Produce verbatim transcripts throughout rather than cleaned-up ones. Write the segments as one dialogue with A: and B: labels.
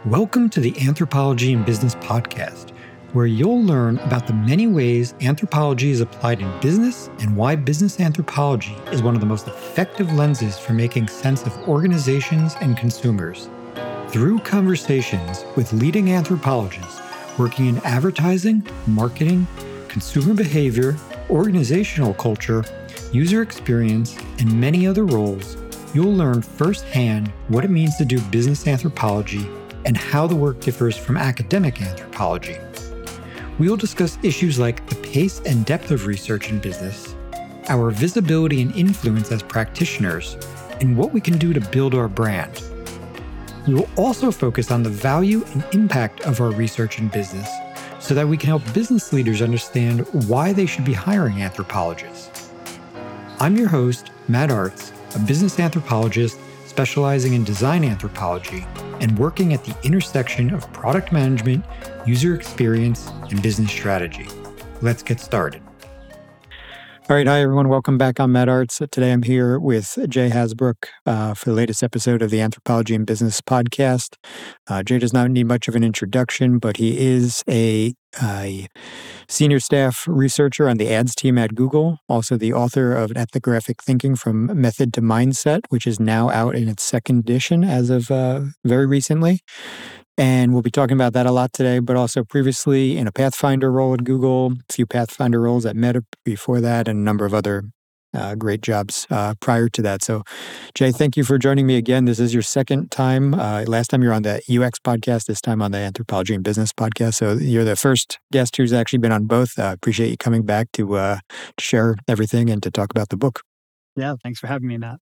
A: Welcome to the Anthropology in Business podcast, where you'll learn about the many ways anthropology is applied in business and why business anthropology is one of the most effective lenses for making sense of organizations and consumers. Through conversations with leading anthropologists working in advertising, marketing, consumer behavior, organizational culture, user experience, and many other roles, you'll learn firsthand what it means to do business anthropology and how the work differs from academic anthropology. We'll discuss issues like the pace and depth of research in business, our visibility and influence as practitioners, and what we can do to build our brand. We will also focus on the value and impact of our research in business so that we can help business leaders understand why they should be hiring anthropologists. I'm your host, Matt Artz, a business anthropologist specializing in design anthropology and working at the intersection of product management, user experience, and business strategy. Let's get started. All right. Hi, everyone. Welcome back. I'm Matt Artz. Today I'm here with Jay Hasbrook uh, for the latest episode of the Anthropology in Business podcast. Uh, Jay does not need much of an introduction, but he is a, a senior staff researcher on the ads team at Google, also the author of Ethnographic Thinking from Method to Mindset, which is now out in its second edition as of uh, very recently. And we'll be talking about that a lot today, but also previously in a Pathfinder role at Google, a few Pathfinder roles at Meta before that, and a number of other uh, great jobs uh, prior to that. So, Jay, thank you for joining me again. This is your second time. Uh, last time you were on the U X podcast, this time on the Anthropology and Business podcast. So you're the first guest who's actually been on both. I uh, appreciate you coming back to, uh, to share everything and to talk about the book.
B: Yeah, thanks for having me, Matt.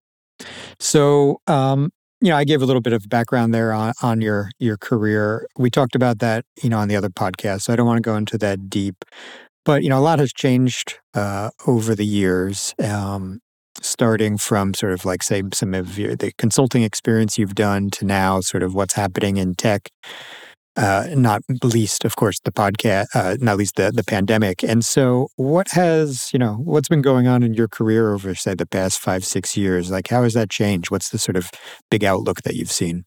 A: So, um, You know, I gave a little bit of background there on, on your your career. We talked about that, you know, on the other podcast, so I don't want to go into that deep. But, you know, a lot has changed uh, over the years, um, starting from sort of like, say, some of your, the consulting experience you've done to now sort of what's happening in tech, uh, not least, of course, the podcast, uh, not least the, the pandemic. And so what has, you know, what's been going on in your career over, say, the past five, six years? Like, how has that changed? What's the sort of big outlook that you've seen?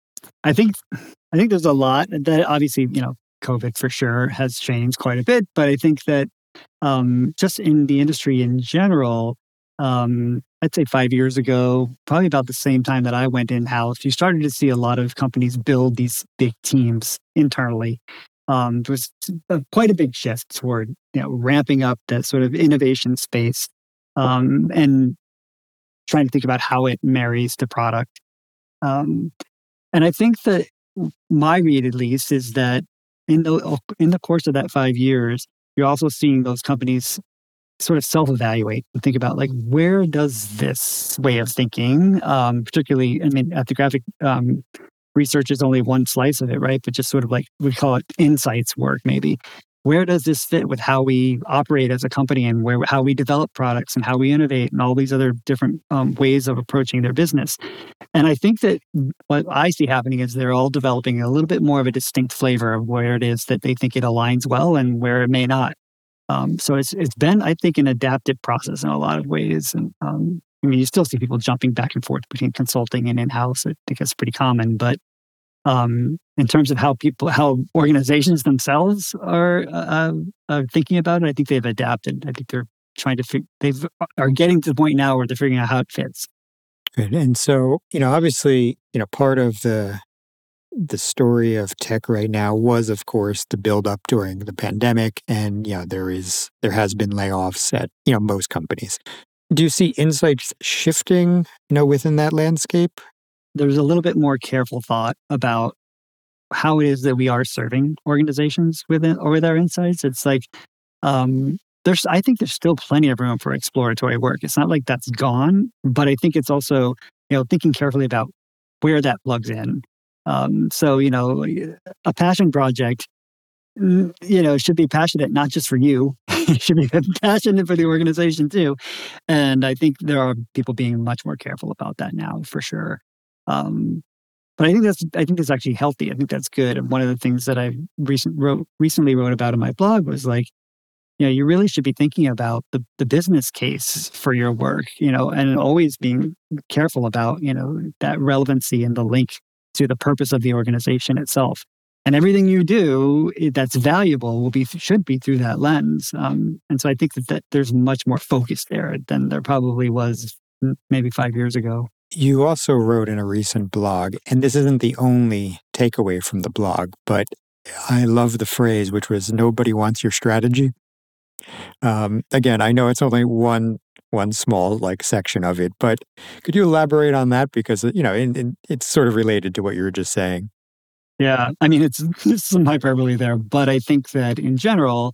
B: I think, I think there's a lot that obviously, you know, COVID for sure has changed quite a bit, but I think that um, just in the industry in general, um, I'd say five years ago, probably about the same time that I went in-house, you started to see a lot of companies build these big teams internally. Um, there was a, quite a big shift toward, you know, ramping up that sort of innovation space um, and trying to think about how it marries to product. Um, and I think that my read, at least, is that in the in the course of that five years, you're also seeing those companies sort of self-evaluate and think about, like, where does this way of thinking, um, particularly, I mean, ethnographic um, research is only one slice of it, right? But just sort of like, we call it insights work, maybe. Where does this fit with how we operate as a company and where how we develop products and how we innovate and all these other different um, ways of approaching their business? And I think that what I see happening is they're all developing a little bit more of a distinct flavor of where it is that they think it aligns well and where it may not. Um, so it's it's been, I think, an adaptive process in a lot of ways. And um, I mean, you still see people jumping back and forth between consulting and in-house. I think that's pretty common. But um, in terms of how people, how organizations themselves are uh, uh, thinking about it, I think they've adapted. I think they're trying to fig- they are getting to the point now where they're figuring out how it fits.
A: Good. And so, you know, obviously, you know, part of the the story of tech right now was, of course, the build-up during the pandemic, and you know, there is there has been layoffs at, you know, most companies. Do you see insights shifting, you know, within that landscape?
B: There's a little bit more careful thought about how it is that we are serving organizations with it, or with our insights. It's like um, there's, I think, there's still plenty of room for exploratory work. It's not like that's gone, but I think it's also, you know, thinking carefully about where that plugs in. Um, so, you know, a passion project, you know, should be passionate not just for you, it should be passionate for the organization too. And I think there are people being much more careful about that now, for sure. Um, but I think that's I think that's actually healthy. I think that's good. And one of the things that I recent wrote recently wrote about in my blog was like, you know, you really should be thinking about the, the business case for your work, you know, and always being careful about, you know, that relevancy and the link to the purpose of the organization itself. And everything you do that's valuable will be should be through that lens. Um, and so I think that, that there's much more focus there than there probably was maybe five years ago.
A: You also wrote in a recent blog, and this isn't the only takeaway from the blog, but I love the phrase, which was "nobody wants your strategy." Um, again, I know it's only one one small like section of it, but could you elaborate on that? Because you know, in, in, it's sort of related to what you were just saying.
B: Yeah, I mean, it's there's some hyperbole there, but I think that in general,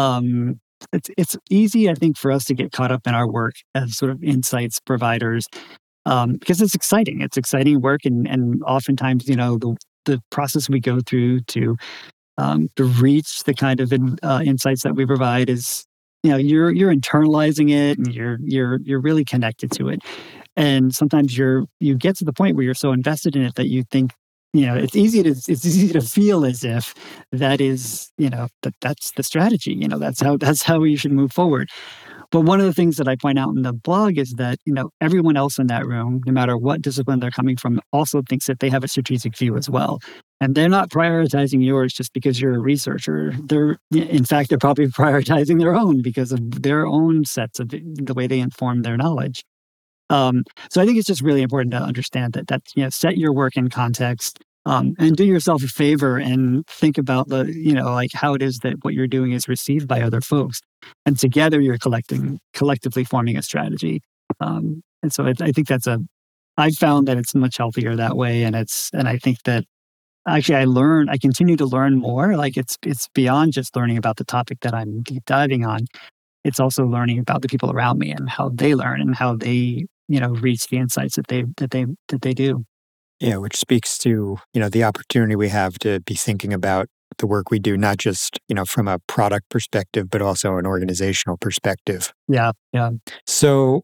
B: um, it's it's easy, I think, for us to get caught up in our work as sort of insights providers um, because it's exciting. It's exciting work, and and oftentimes, you know, the the process we go through to um, to reach the kind of uh, insights that we provide is, you know, you're you're internalizing it, and you're you're you're really connected to it. And sometimes you're you get to the point where you're so invested in it that you think, you know, it's easy to it's easy to feel as if that is, you know, that that's the strategy. You know, that's how that's how you should move forward. But one of the things that I point out in the blog is that, you know, everyone else in that room, no matter what discipline they're coming from, also thinks that they have a strategic view as well. And they're not prioritizing yours just because you're a researcher. They're, in fact, they're probably prioritizing their own because of their own sets of the way they inform their knowledge. Um, so I think it's just really important to understand that, that, you know, set your work in context, um, and do yourself a favor and think about the, you know, like how it is that what you're doing is received by other folks. And together you're collecting, collectively forming a strategy. Um, and so I, I think that's a, I found that it's much healthier that way. And it's, and I think that actually I learn, I continue to learn more. Like it's, it's beyond just learning about the topic that I'm deep diving on. It's also learning about the people around me and how they learn and how they, you know, reach the insights that they that they that they do.
A: Yeah, which speaks to, you know, the opportunity we have to be thinking about the work we do, not just, you know, from a product perspective, but also an organizational perspective.
B: Yeah, yeah.
A: So,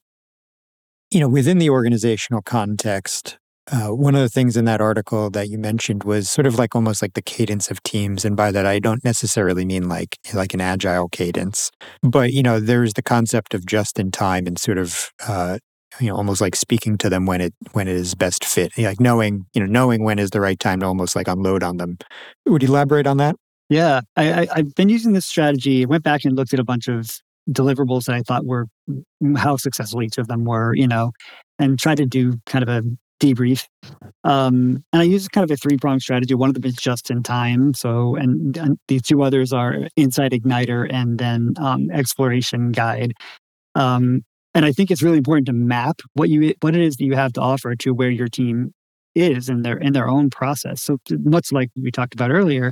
A: you know, within the organizational context, uh, one of the things in that article that you mentioned was sort of like almost like the cadence of teams. And by that, I don't necessarily mean like like an agile cadence, but, you know, there's the concept of just in time and sort of, uh, you know, almost like speaking to them when it when it is best fit, like knowing, you know, knowing when is the right time to almost like unload on them. Would you elaborate on that?
B: Yeah, I, I, I've been using this strategy. I went back and looked at a bunch of deliverables that I thought were how successful each of them were, you know, and tried to do kind of a debrief. Um, and I use kind of a three-pronged strategy. One of them is just in time. So, and, and the two others are Insight Igniter and then um, Exploration Guide. Um, And I think it's really important to map what you what it is that you have to offer to where your team is in their in their own process. So much like we talked about earlier,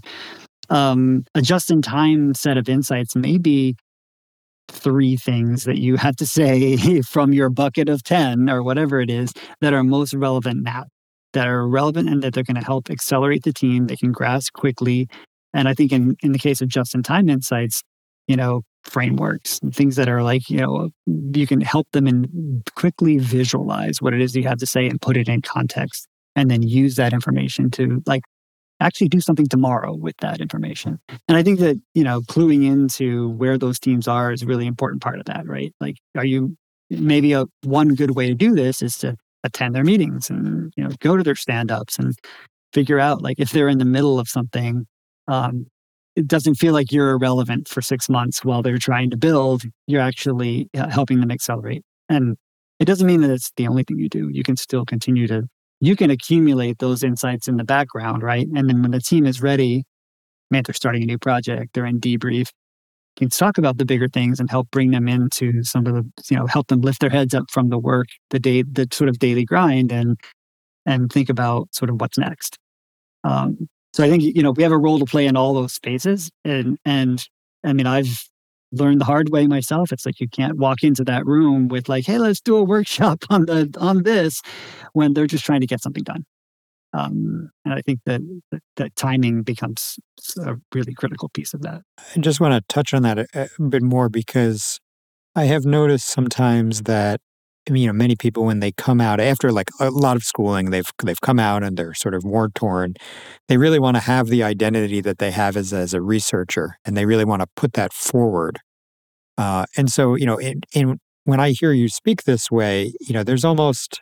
B: um, a just-in-time set of insights may be three things that you have to say from your bucket of ten or whatever it is that are most relevant now, that are relevant and that they're going to help accelerate the team. They can grasp quickly. And I think in, in the case of just-in-time insights, you know, frameworks and things that are like, you know, you can help them and quickly visualize what it is you have to say and put it in context and then use that information to like actually do something tomorrow with that information. And I think that, you know, cluing into where those teams are is a really important part of that, right? Like, are you maybe a one good way to do this is to attend their meetings and, you know, go to their stand-ups and figure out like if they're in the middle of something, um, it doesn't feel like you're irrelevant for six months while they're trying to build. You're actually uh, helping them accelerate. And it doesn't mean that it's the only thing you do. You can still continue to, you can accumulate those insights in the background, right? And then when the team is ready, man, they're starting a new project, they're in debrief, you can talk about the bigger things and help bring them into some of the, you know, help them lift their heads up from the work, the day, the sort of daily grind and, and think about sort of what's next. Um, So I think, you know, we have a role to play in all those spaces. And, and I mean, I've learned the hard way myself. It's like you can't walk into that room with like, hey, let's do a workshop on the on this when they're just trying to get something done. Um, and I think that, that that timing becomes a really critical piece of that.
A: I just want to touch on that a, a bit more because I have noticed sometimes that, I mean, you know, many people when they come out after like a lot of schooling, they've they've come out and they're sort of war torn. They really want to have the identity that they have as as a researcher, and they really want to put that forward. Uh, and so, you know, in, in when I hear you speak this way, you know, there's almost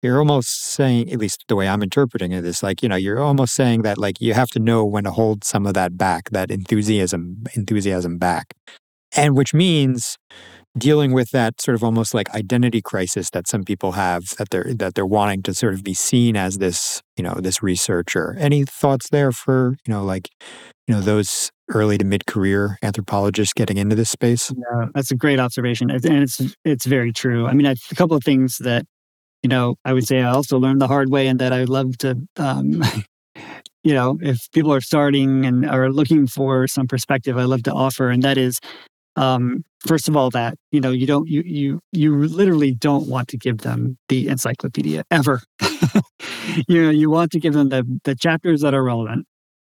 A: you're almost saying, at least the way I'm interpreting it, is like, you know, you're almost saying that like you have to know when to hold some of that back, that enthusiasm, enthusiasm back. And which means dealing with that sort of almost like identity crisis that some people have, that they're that they're wanting to sort of be seen as this, you know, this researcher. Any thoughts there for, you know, like, you know, those early to mid-career anthropologists getting into this space?
B: Yeah, that's a great observation. And it's it's very true. I mean, I, a couple of things that, you know, I would say I also learned the hard way and that I would love to, um, you know, if people are starting and are looking for some perspective, I love to offer. And that is, um, first of all, that, you know, you don't, you, you, you literally don't want to give them the encyclopedia ever. you know, you want to give them the, the chapters that are relevant.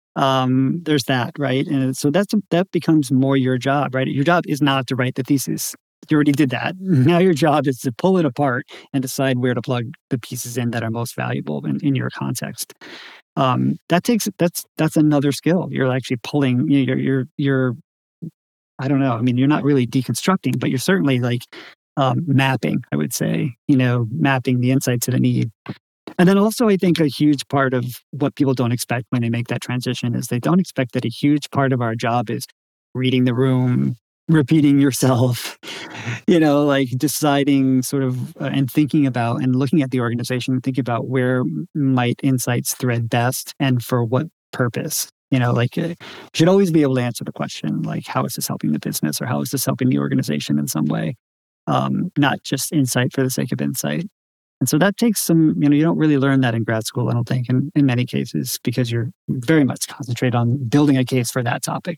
B: Um, there's that, right? And so that's, that becomes more your job, right? Your job is not to write the thesis. You already did that. Now your job is to pull it apart and decide where to plug the pieces in that are most valuable in, in your context. Um, that takes, that's, that's another skill. You're actually pulling, you know, you're, you're, you're, I don't know. I mean, you're not really deconstructing, but you're certainly like um, mapping, I would say, you know, mapping the insight to the need. And then also, I think a huge part of what people don't expect when they make that transition is they don't expect that a huge part of our job is reading the room, repeating yourself, you know, like deciding sort of uh, and thinking about and looking at the organization, thinking about where might insights thread best and for what purpose. You know, like uh, you should always be able to answer the question, like, how is this helping the business or how is this helping the organization in some way? Um, not just insight for the sake of insight. And so that takes some, you know, you don't really learn that in grad school, I don't think, in, in many cases, because you're very much concentrated on building a case for that topic.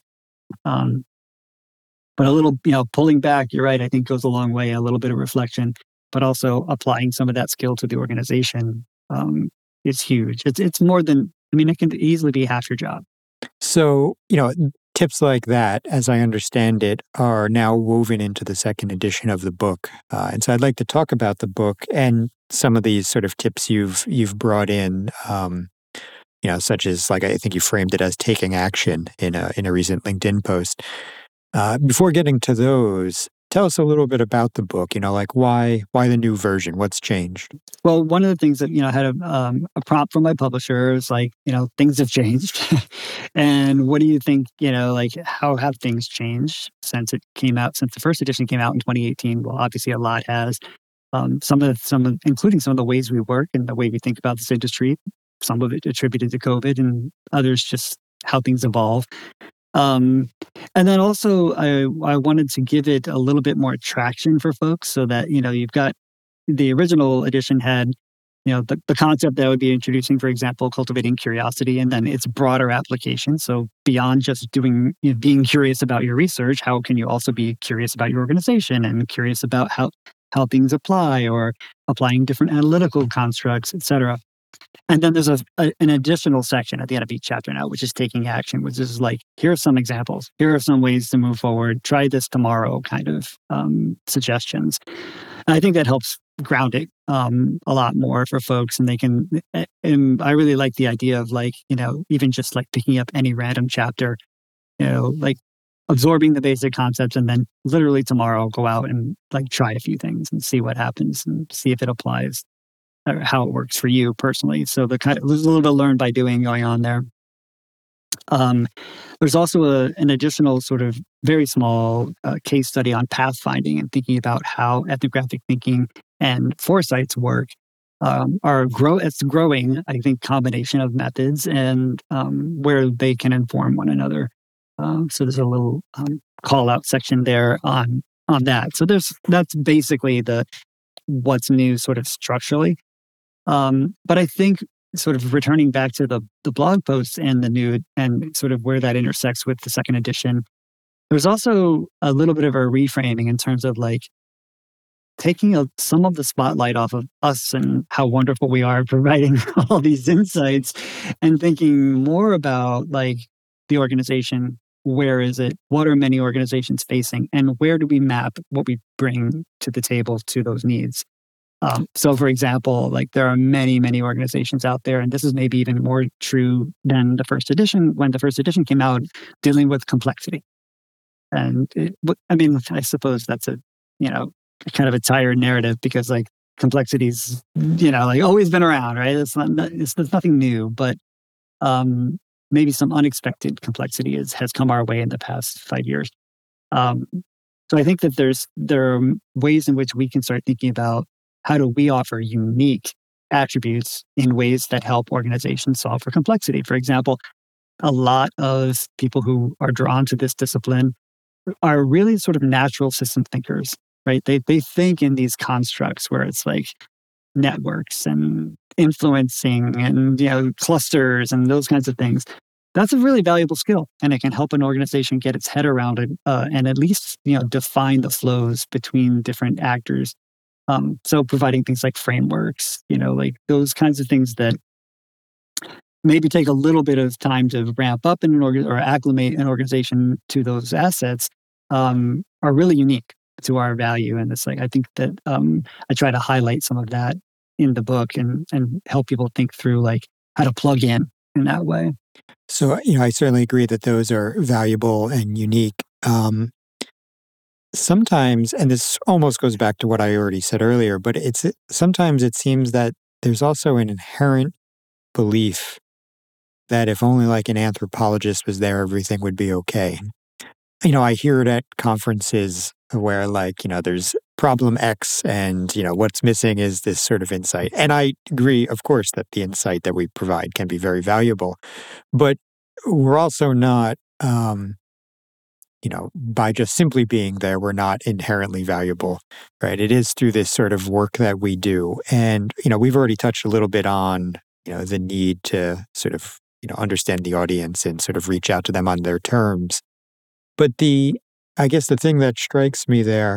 B: Um, but a little, you know, pulling back, you're right, I think goes a long way, a little bit of reflection, but also applying some of that skill to the organization um, is huge. It's, it's more than, I mean, it can easily be half your job.
A: So, you know, tips like that, as I understand it, are now woven into the second edition of the book. Uh, and so I'd like to talk about the book and some of these sort of tips you've you've brought in, um, you know, such as, like, I think you framed it as taking action in a in a recent LinkedIn post. Uh, before getting to those, tell us a little bit about the book. You know, like why why the new version? What's changed?
B: Well, one of the things that, you know, I had a, um, a prompt from my publisher is like, you know, things have changed. And what do you think, you know, like how have things changed since it came out, since the first edition came out in twenty eighteen? Well, obviously a lot has. Um, some of the, some of, including some of the ways we work and the way we think about this industry, some of it attributed to COVID and others just how things evolve. Um, and then also I, I wanted to give it a little bit more traction for folks so that, you know, you've got the original edition had, you know, the, the concept that I would be introducing, for example, cultivating curiosity, and then its broader application. So beyond just doing, you know, being curious about your research, how can you also be curious about your organization and curious about how, how things apply or applying different analytical constructs, et cetera. And then there's a, a, an additional section at the end of each chapter now, which is taking action, which is like, here are some examples. Here are some ways to move forward. Try this tomorrow kind of um, suggestions. And I think that helps ground it um, a lot more for folks. And they can, and I really like the idea of like, you know, even just like picking up any random chapter, you know, like absorbing the basic concepts and then literally tomorrow go out and like try a few things and see what happens and see if it applies or how it works for you personally. So the kind of, there's a little bit of learn by doing going on there. Um, there's also a, an additional sort of very small uh, case study on pathfinding and thinking about how ethnographic thinking and foresights work. Um, are grow it's growing, I think, combination of methods and um, where they can inform one another. Um, so there's a little um, call out section there on on that. So there's that's basically the what's new sort of structurally. Um, but I think sort of returning back to the the blog posts and the new and sort of where that intersects with the second edition, there's also a little bit of a reframing in terms of like taking a, some of the spotlight off of us and how wonderful we are providing all these insights and thinking more about like the organization. Where is it? What are many organizations facing? And where do we map what we bring to the table to those needs? Um, so, for example, like there are many, many organizations out there, and this is maybe even more true than the first edition. When the first edition came out, dealing with complexity, and it, I mean, I suppose that's a you know kind of a tired narrative because like complexity's, you know, like always been around, right? It's not, it's, it's nothing new, but um, maybe some unexpected complexity is, has come our way in the past five years. Um, so I think that there's there are ways in which we can start thinking about how do we offer unique attributes in ways that help organizations solve for complexity. For example, a lot of people who are drawn to this discipline are really sort of natural system thinkers, right? They they think in these constructs where it's like networks and influencing and, you know, clusters and those kinds of things. That's a really valuable skill, and it can help an organization get its head around it uh, and at least, you know, define the flows between different actors. Um, so providing things like frameworks, you know, like those kinds of things that maybe take a little bit of time to ramp up in an organ or acclimate an organization to those assets um, are really unique to our value. And it's like, I think that um, I try to highlight some of that in the book and, and help people think through like how to plug in in that way.
A: So, you know, I certainly agree that those are valuable and unique. Um, sometimes, and this almost goes back to what I already said earlier, but it's sometimes it seems that there's also an inherent belief that if only like an anthropologist was there, everything would be okay. You know, I hear it at conferences where like, you know, there's problem X and, you know, what's missing is this sort of insight. And I agree, of course, that the insight that we provide can be very valuable. But we're also not, um, you know, by just simply being there, we're not inherently valuable, right? It is through this sort of work that we do. And, you know, we've already touched a little bit on, you know, the need to sort of, you know, understand the audience and sort of reach out to them on their terms. But the, I guess the thing that strikes me there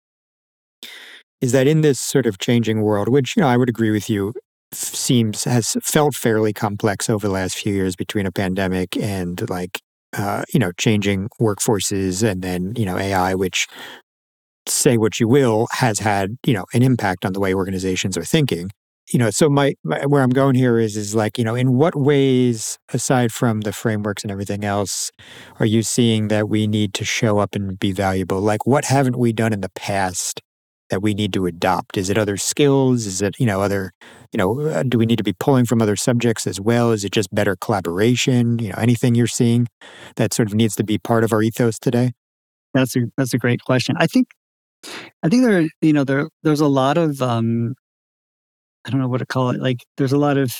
A: is that in this sort of changing world, which, you know, I would agree with you, seems, has felt fairly complex over the last few years between a pandemic and like, uh, you know, changing workforces and then, you know, A I, which, say what you will, has had, you know, an impact on the way organizations are thinking. You know, so my, my where I'm going here is is like, you know, in what ways, aside from the frameworks and everything else, are you seeing that we need to show up and be valuable? Like, what haven't we done in the past that we need to adopt? Is it other skills? Is it, you know, other, you know, uh, do we need to be pulling from other subjects as well? Is it just better collaboration? You know, anything you're seeing that sort of needs to be part of our ethos today?
B: That's a that's a great question. I think I think there, you know, there there's a lot of um, I don't know what to call it. Like, there's a lot of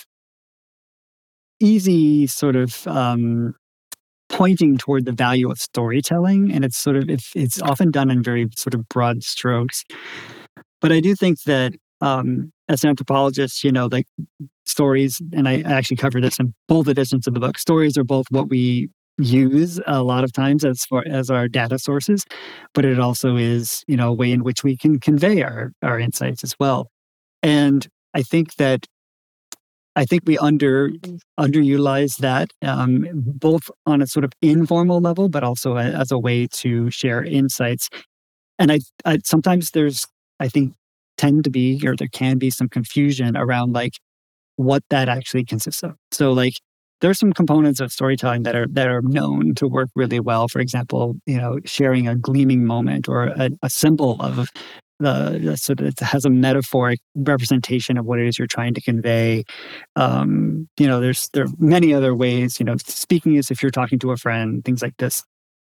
B: easy sort of um, pointing toward the value of storytelling, and it's sort of it's, it's often done in very sort of broad strokes. But I do think that um, as anthropologists, you know, like stories, and I actually cover this in both editions of the book. Stories are both what we use a lot of times as far as our data sources, but it also is, you know, a way in which we can convey our our insights as well. And I think that I think we under underutilize that um, both on a sort of informal level, but also a, as a way to share insights. And I, I sometimes there's I think tend to be or there can be some confusion around like what that actually consists of. So like there's some components of storytelling that are that are known to work really well. For example, you know, sharing a gleaming moment or a, a symbol of the so that it has a metaphoric representation of what it is you're trying to convey. Um, you know, there's there are many other ways. You know, speaking as if you're talking to a friend, things like this.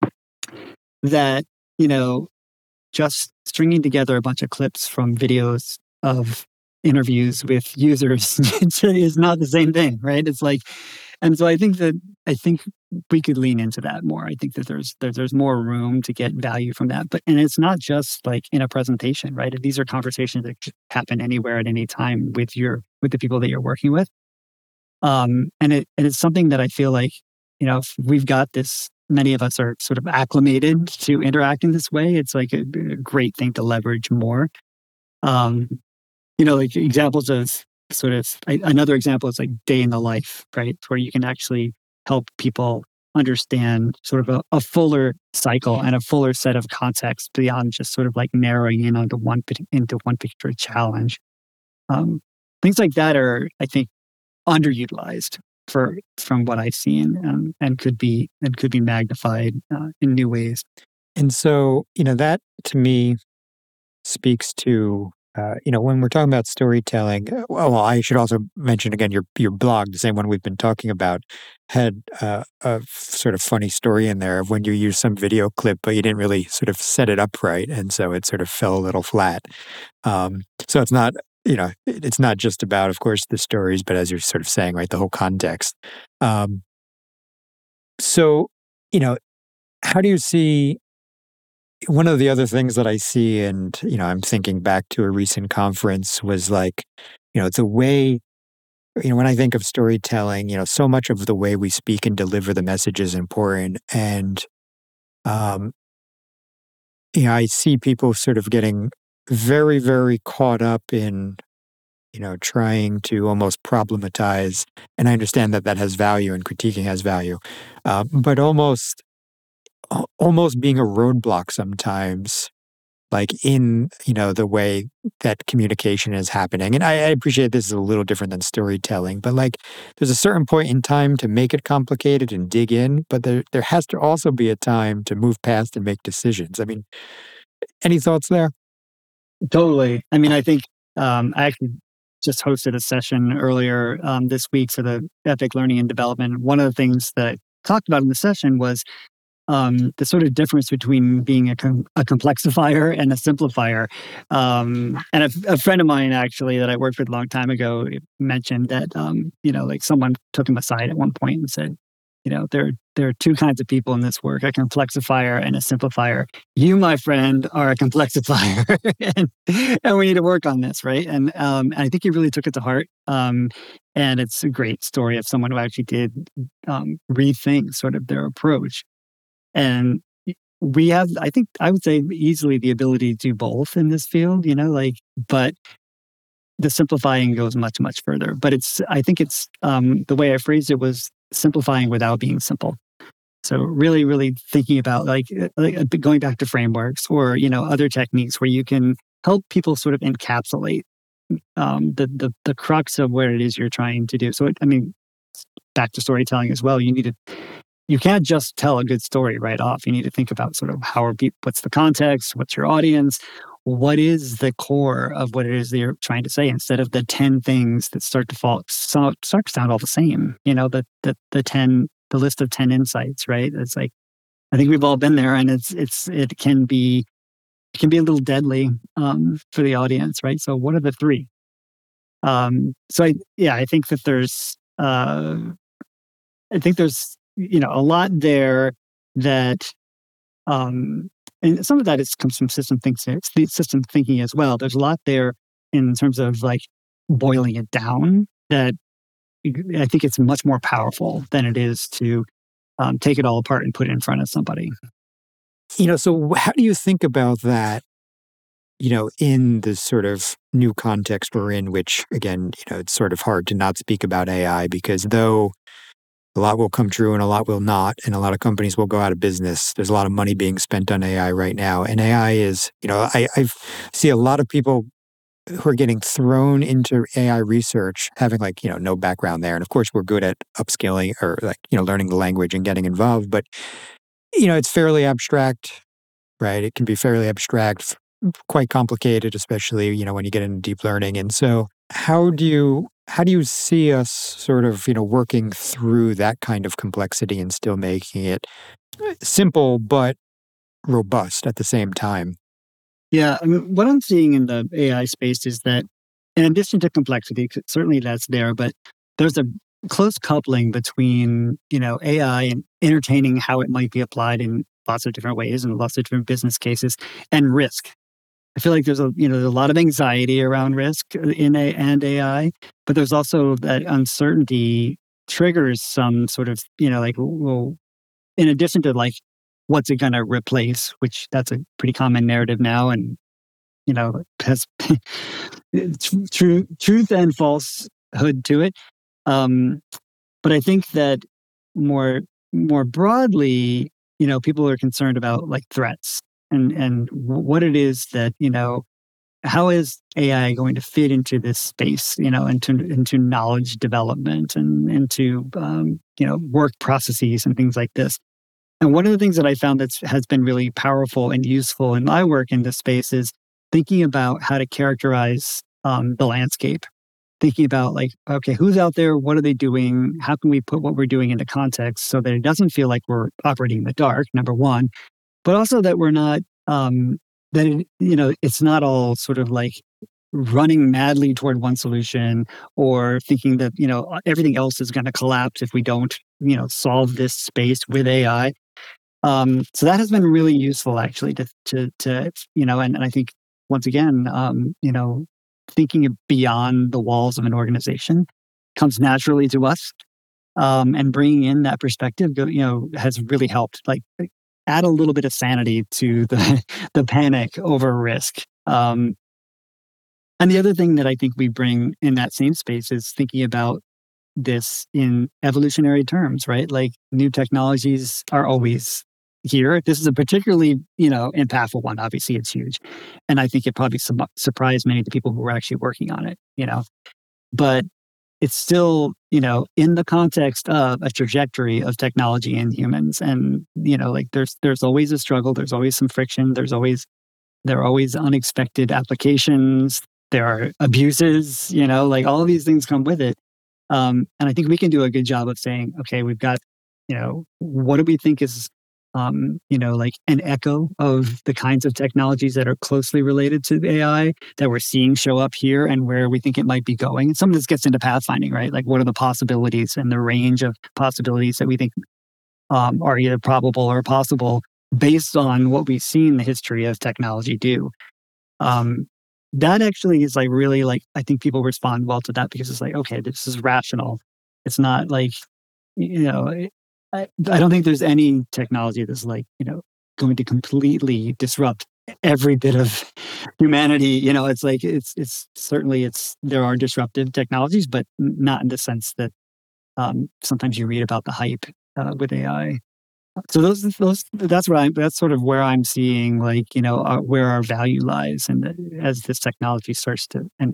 B: That you know, just stringing together a bunch of clips from videos of interviews with users is not the same thing, right? It's like, and so I think that I think we could lean into that more. I think that there's there, there's more room to get value from that. But and it's not just like in a presentation, right? These are conversations that happen anywhere at any time with your with the people that you're working with. Um, and it and it's something that I feel like, you know, if we've got this. Many of us are sort of acclimated to interacting this way. It's like a, a great thing to leverage more. Um, you know, like examples of sort of I, another example is like day in the life, right? Where you can actually help people understand sort of a, a fuller cycle and a fuller set of context beyond just sort of like narrowing in onto one into one particular challenge. Um, things like that are, I think, underutilized for from what I've seen, um, and could be and could be magnified uh, in new ways.
A: And so, you know, that to me speaks to uh, you know, when we're talking about storytelling, uh, well, well, I should also mention again your your blog, the same one we've been talking about, had uh, a f- sort of funny story in there of when you used some video clip, but you didn't really sort of set it up right, and so it sort of fell a little flat. Um, so it's not, you know, it- it's not just about, of course, the stories, but as you're sort of saying, right, the whole context. Um, so, you know, how do you see one of the other things that I see, and, you know, I'm thinking back to a recent conference was like, you know, it's a way, you know, when I think of storytelling, you know, so much of the way we speak and deliver the message is important. And, um, you know, I see people sort of getting very, very caught up in, you know, trying to almost problematize. And I understand that that has value and critiquing has value, uh, but almost, al- almost being a roadblock sometimes, like in, you know, the way that communication is happening. And I, I appreciate this is a little different than storytelling, but like there's a certain point in time to make it complicated and dig in, but there there has to also be a time to move past and make decisions. I mean, any thoughts there?
B: Totally. I mean, I think um, I actually just hosted a session earlier um, this week for the Epic Learning and Development. One of the things that I talked about in the session was um, the sort of difference between being a, com- a complexifier and a simplifier. Um, and a, a friend of mine, actually, that I worked with a long time ago, mentioned that um, you know, like someone took him aside at one point and said, you know, there there are two kinds of people in this work: a complexifier and a simplifier. You, my friend, are a complexifier, and, and we need to work on this, right? And um, I think he really took it to heart. Um, and it's a great story of someone who actually did um, rethink sort of their approach. And we have, I think, I would say easily the ability to do both in this field, you know, like, but the simplifying goes much, much further. But it's, I think it's, um, the way I phrased it was simplifying without being simple. So really, really thinking about like, uh, like uh, going back to frameworks or, you know, other techniques where you can help people sort of encapsulate um, the, the, the crux of what it is you're trying to do. So, it, I mean, back to storytelling as well, you need to you can't just tell a good story right off. You need to think about sort of how are people, what's the context, what's your audience, what is the core of what it is that you're trying to say, instead of the ten things that start to fall, so, start to sound all the same. You know, the the the ten, the list of ten insights, right? It's like I think we've all been there, and it's it's it can be it can be a little deadly um, for the audience, right? So what are the three? Um, so I yeah, I think that there's uh, I think there's you know a lot there that um, and some of that is comes from system thinking, system thinking as well. There's a lot there in terms of like boiling it down that I think it's much more powerful than it is to um, take it all apart and put it in front of somebody.
A: You know, so how do you think about that, you know, in the sort of new context we're in, which again, you know, it's sort of hard to not speak about A I because though a lot will come true and a lot will not, and a lot of companies will go out of business. There's a lot of money being spent on A I right now. And A I is, you know, I I see a lot of people who are getting thrown into A I research having like, you know, no background there. And of course, we're good at upskilling or like, you know, learning the language and getting involved. But, you know, it's fairly abstract, right? It can be fairly abstract, quite complicated, especially, you know, when you get into deep learning. And so how do you how do you see us sort of, you know, working through that kind of complexity and still making it simple but robust at the same time?
B: Yeah, I mean, what I'm seeing in the A I space is that, in addition to complexity, 'cause certainly that's there, but there's a close coupling between you know A I and entertaining how it might be applied in lots of different ways and lots of different business cases, and risk. I feel like there's a you know there's a lot of anxiety around risk in A and A I, but there's also that uncertainty triggers some sort of you know like well, in addition to like what's it going to replace, which that's a pretty common narrative now, and you know has true truth and falsehood to it. Um, but I think that more more broadly, you know, people are concerned about like threats and and what it is that you know how is A I going to fit into this space, you know, into into knowledge development and into um, you know work processes and things like this. And one of the things that I found that has been really powerful and useful in my work in this space is thinking about how to characterize um, the landscape, thinking about like, okay, who's out there? What are they doing? How can we put what we're doing into context so that it doesn't feel like we're operating in the dark, number one, but also that we're not, um, that, it, you know, it's not all sort of like running madly toward one solution or thinking that, you know, everything else is going to collapse if we don't, you know, solve this space with A I. Um, so that has been really useful actually to, to, to you know, and, and I think once again, um, you know, thinking beyond the walls of an organization comes naturally to us. Um, and bringing in that perspective, you know, has really helped like add a little bit of sanity to the, the panic over risk. Um, And the other thing that I think we bring in that same space is thinking about this in evolutionary terms, right? Like new technologies are always here. This is a particularly, you know, impactful one. Obviously, it's huge. And I think it probably su- surprised many of the people who were actually working on it, you know. But it's still, you know, in the context of a trajectory of technology and humans. And, you know, like there's there's always a struggle. There's always some friction. There's always, there are always unexpected applications. There are abuses, you know, like all of these things come with it. Um, and I think we can do a good job of saying, okay, we've got, you know, what do we think is, um, you know, like an echo of the kinds of technologies that are closely related to A I that we're seeing show up here and where we think it might be going. And some of this gets into pathfinding, right? Like what are the possibilities and the range of possibilities that we think um, are either probable or possible based on what we've seen the history of technology do. Um, That actually is like really like, I think people respond well to that because it's like, okay, this is rational. It's not like, you know, I, I don't think there's any technology that's like, you know, going to completely disrupt every bit of humanity. You know, it's like, it's, it's certainly it's, there are disruptive technologies, but not in the sense that um, sometimes you read about the hype uh, with A I. So those, those, that's what I'm, that's sort of where I'm seeing, like, you know, uh, where our value lies, and as this technology starts to, and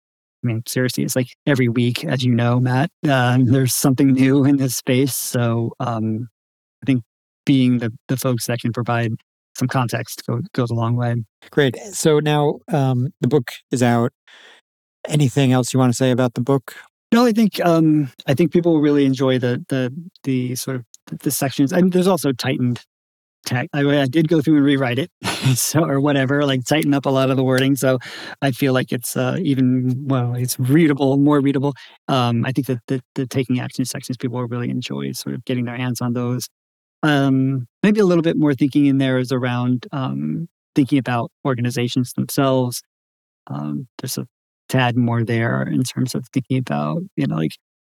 B: I mean, seriously, it's like every week, as you know, Matt, um, there's something new in this space. So um, I think being the the folks that can provide some context go, goes a long way.
A: Great. So now um, the book is out. Anything else you want to say about the book?
B: No, I think um, I think people will really enjoy the the the sort of the sections. I mean, there's also tightened tech. I, I did go through and rewrite it, so or whatever, like tighten up a lot of the wording. So I feel like it's uh, even well, it's readable, more readable. Um, I think that the, the taking action sections people will really enjoy, sort of getting their hands on those. Um, maybe a little bit more thinking in there is around um, thinking about organizations themselves. Um, there's a tad more there in terms of thinking about, you know, like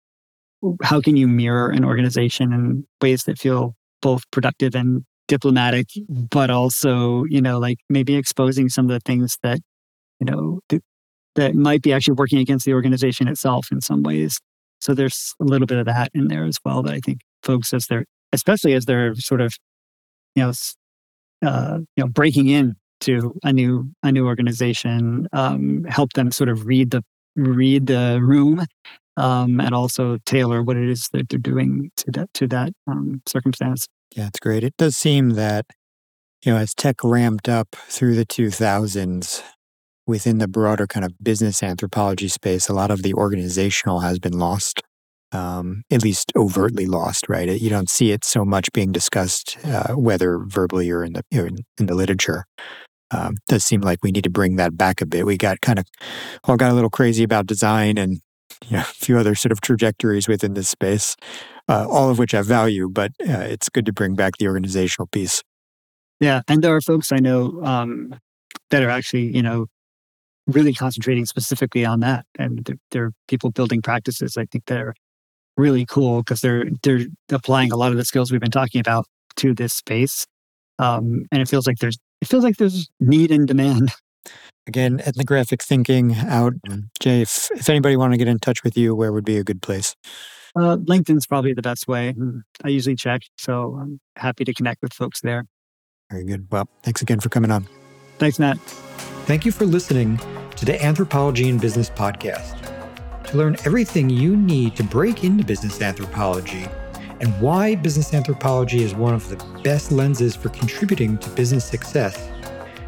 B: how can you mirror an organization in ways that feel both productive and diplomatic, but also, you know, like maybe exposing some of the things that, you know, th- that might be actually working against the organization itself in some ways. So there's a little bit of that in there as well that I think folks, as they're, especially as they're sort of, you know, uh, you know, breaking in to a new a new organization, um, help them sort of read the read the room, um, and also tailor what it is that they're doing to that to that um, circumstance.
A: Yeah, it's great. It does seem that, you know, as tech ramped up through the two thousands, within the broader kind of business anthropology space, a lot of the organizational has been lost, um, at least overtly lost, right? You don't see it so much being discussed, uh, whether verbally or in the or in, in the literature. Um, does seem like we need to bring that back a bit. We got kind of all got a little crazy about design and, you know, a few other sort of trajectories within this space, uh, all of which have value, but uh, it's good to bring back the organizational piece.
B: Yeah, and there are folks I know um, that are actually, you know, really concentrating specifically on that, and there, there are people building practices. I think that are really cool because they're they're applying a lot of the skills we've been talking about to this space, um, and it feels like there's it feels like there's need and demand.
A: Again, ethnographic thinking out. Jay, if, if anybody want to get in touch with you, where would be a good place?
B: Uh, LinkedIn's probably the best way. I usually check, so I'm happy to connect with folks there.
A: Very good. Well, thanks again for coming on.
B: Thanks, Matt.
A: Thank you for listening to the Anthropology in Business podcast. To learn everything you need to break into business anthropology and why business anthropology is one of the best lenses for contributing to business success,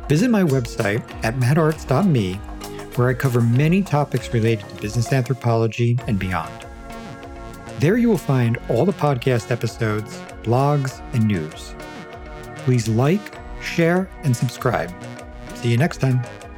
A: Visit my website at matt arts dot me, where I cover many topics related to business anthropology and beyond. There you will find all the podcast episodes, blogs, and news. Please like, share, and subscribe. See you next time.